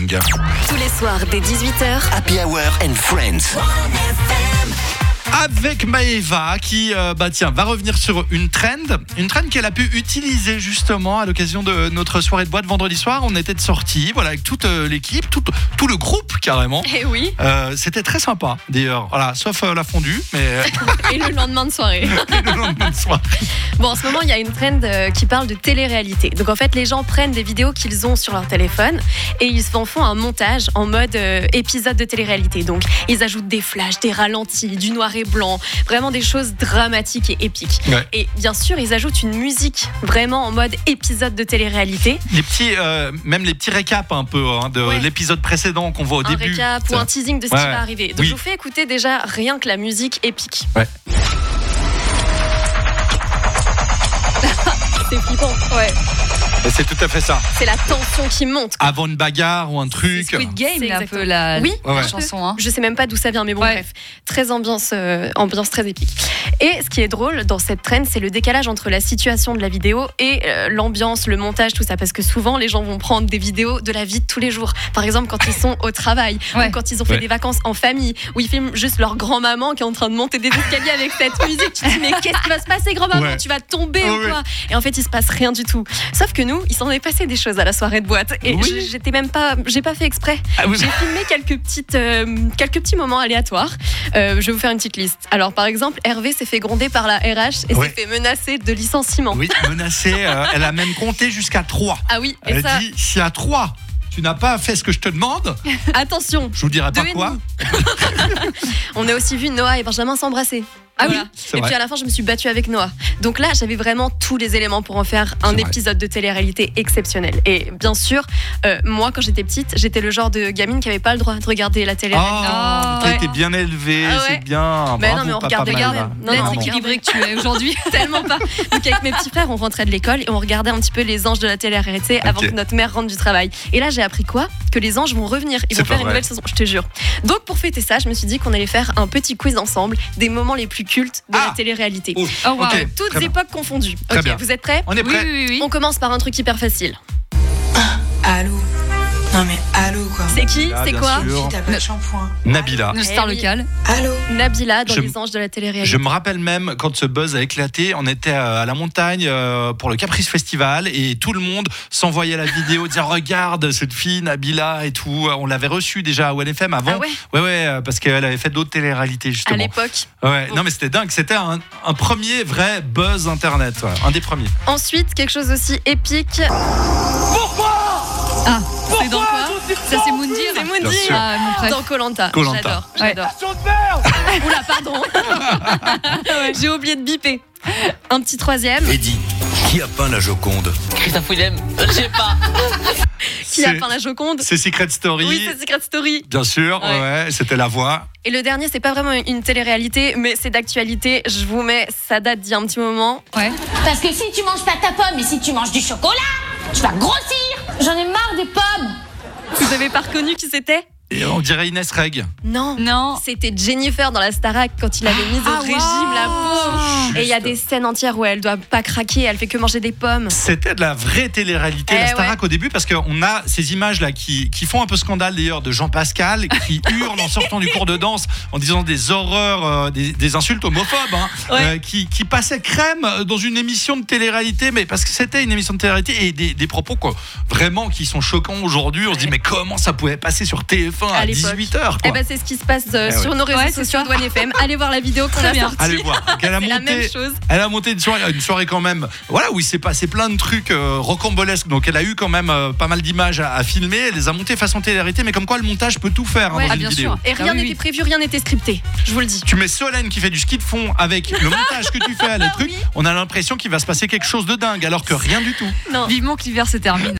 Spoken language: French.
Morning. Tous les soirs dès 18h. Happy Hour and Friends. Avec Maëva qui va revenir sur une trend qu'elle a pu utiliser justement à l'occasion de notre soirée de boîte vendredi soir. On était de sortie, voilà, avec toute l'équipe, tout le groupe carrément. Et oui. C'était très sympa d'ailleurs, voilà, sauf la fondue, mais Et le lendemain de soirée. le lendemain de soir. Bon, en ce moment, il y a une trend qui parle de télé-réalité. Donc en fait, les gens prennent des vidéos qu'ils ont sur leur téléphone et ils en font un montage en mode épisode de télé-réalité. Donc ils ajoutent des flashs, des ralentis, du noir et blanc, vraiment des choses dramatiques et épiques. Ouais. Et bien sûr, ils ajoutent une musique vraiment en mode épisode de télé-réalité. Les petits, même les petits récaps un peu de Ouais. l'épisode précédent qu'on voit au Un début. récap ou un teasing de ce qui va arriver. Donc Oui. je vous fais écouter déjà rien que la musique épique. Ouais. C'est flippant. Ouais. Et c'est tout à fait ça. C'est la tension qui monte. Avant une bagarre ou un truc. Squid Game, C'est là, un exactement. peu la Oui. chanson. Hein. Je sais même pas d'où ça vient, mais bon, Ouais. bref. Très ambiance très épique. Et ce qui est drôle dans cette trend, c'est le décalage entre la situation de la vidéo et l'ambiance, le montage, tout ça. Parce que souvent, les gens vont prendre des vidéos de la vie de tous les jours. Par exemple, quand ils sont au travail, Ouais. ou quand ils ont fait Ouais. des vacances en famille, où ils filment juste leur grand-maman qui est en train de monter des escaliers avec cette musique. Tu te dis, mais qu'est-ce qui va se passer, grand-maman? Ouais. Tu vas tomber ou Ouais. quoi? Et en fait, il se passe rien du tout. Sauf que nous, il s'en est passé des choses à la soirée de boîte. Et Oui. j'ai pas fait exprès. Ah oui. J'ai filmé quelques petits moments aléatoires. Je vais vous faire une petite liste. Alors, par exemple, Hervé s'est fait gronder par la RH et Ouais. s'est fait menacer de licenciement. Oui, menacée. Elle a même compté jusqu'à 3. Ah oui, et Elle ça, dit, si à 3, tu n'as pas fait ce que je te demande, attention. je vous dirai pas 2,5. quoi. On a aussi vu Noah et Benjamin s'embrasser. Ah Voilà. c'est Et vrai. puis à la fin, je me suis battue avec Noah. Donc là, j'avais vraiment tous les éléments pour en faire un C'est vrai. épisode de télé-réalité exceptionnel. Et bien sûr, moi, quand j'étais petite, j'étais le genre de gamine qui n'avait pas le droit de regarder la télé-réalité. Oh, t'as Ouais. été bien élevée, Ah ouais. c'est bien. Mais Bravo, non, mais on papa regarde, Maëva. regarde. Non, L'être non, équilibré que tu es aujourd'hui. Tellement pas. Donc avec mes petits frères, on rentrait de l'école et on regardait un petit peu les anges de la télé-réalité avant Ok. que notre mère rentre du travail. Et là, j'ai appris quoi? Que les anges vont revenir. Ils C'est vont faire pas une vrai. nouvelle saison, je te jure. Donc pour fêter ça, je me suis dit qu'on allait faire un petit quiz ensemble des moments les plus cultes de Ah. la télé-réalité. Oh, Oh, wow. ok, Toutes très bien. époques confondues. Très Ok, bien. vous êtes prêts? On est Oui, prêts. oui, oui. On commence par un truc hyper facile. Allô? Non mais allô quoi. C'est qui? Ah, C'est bien quoi? sûr. Si t'as pas de shampoing. Nabila. Nos stars Eh oui. locales. Allô? Nabila dans Je- les anges de la télé-réalité. Je me rappelle même quand ce buzz a éclaté, on était à la montagne pour le Caprice Festival et tout le monde s'envoyait la vidéo, disant regarde cette fille Nabila et tout. On l'avait reçue déjà à ONFM avant. Ah ouais? Ouais, parce qu'elle avait fait d'autres téléréalités À justement. l'époque. Ouais, Bon. non mais c'était dingue, c'était un premier vrai buzz internet, ouais, un des premiers. Ensuite, quelque chose aussi épique. Ah, c'est dans quoi? Ça, c'est Moundir. C'est Bien Moundir. sûr. Ah, mon frère. Dans Koh-Lanta. Koh-Lanta. J'adore. Oula, pardon. J'ai oublié de biper. Un petit troisième. Eddie, qui a peint la Joconde? Christophe Willem, je sais pas. Qui a C'est- peint la Joconde? C'est Secret Story. Oui, c'est Secret Story. Bien sûr, Ouais. ouais, c'était la voix. Et le dernier, c'est pas vraiment une télé-réalité, mais c'est d'actualité. Je vous mets, ça date d'il y a un petit moment. Ouais. Parce que si tu manges pas ta pomme et si tu manges du chocolat, tu vas grossir. J'en ai marre des pommes. Vous avez pas reconnu qui c'était? Et on dirait Inès Reg. Non. Non. C'était Jennifer dans la Starac quand il avait mis au régime la pauvre. Et il y a des scènes entières où elle doit pas craquer, elle fait que manger des pommes. C'était de la vraie télé-réalité, Eh la Starac au début, parce qu'on a ces images-là qui font un peu scandale d'ailleurs de Jean Pascal, qui hurle en sortant du cours de danse en disant des horreurs, des insultes homophobes, hein, Ouais. qui passaient crème dans une émission de télé-réalité, mais parce que c'était une émission de télé-réalité et des propos quoi, vraiment qui sont choquants aujourd'hui. On se dit, mais comment ça pouvait passer sur TF1 à l'époque. 18h Eh ben, c'est ce qui se passe sur nos réseaux Ouais, c'est sociaux ça. de OneFM. Allez voir la vidéo qu'on Très a bien. sortie. Allez voir. Donc, elle a C'est la même monté, chose. elle a monté une soirée quand même. Voilà, où il s'est passé plein de trucs rocambolesques. Donc elle a eu quand même pas mal d'images à filmer. Elle les a montées façon télé-réalité, mais comme quoi le montage peut tout faire Ouais. dans Ah, une bien vidéo. sûr. Et rien Ah oui, n'était oui. prévu, rien n'était scripté. Je vous le dis. Tu mets Solène qui fait du ski de fond avec le montage que tu fais à les trucs, on a l'impression qu'il va se passer quelque chose de dingue alors que rien du tout. Non. Vivement que l'hiver se termine.